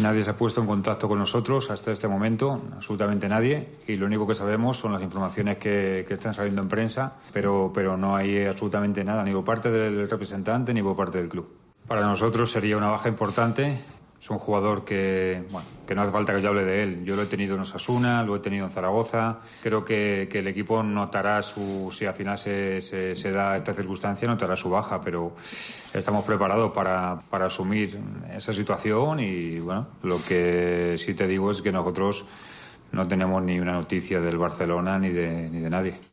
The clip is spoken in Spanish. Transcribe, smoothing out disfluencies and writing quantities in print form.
nadie se ha puesto en contacto con nosotros hasta este momento, absolutamente nadie, y lo único que sabemos son las informaciones que están saliendo en prensa, pero no hay absolutamente nada, ni por parte del representante ni por parte del club. Para nosotros sería una baja importante. Es un jugador que no hace falta que yo hable de él. Yo lo he tenido en Osasuna, lo he tenido en Zaragoza. Creo que el equipo notará si al final se da esta circunstancia, notará su baja, pero estamos preparados para asumir esa situación y bueno, lo que sí te digo es que nosotros no tenemos ni una noticia del Barcelona ni de nadie.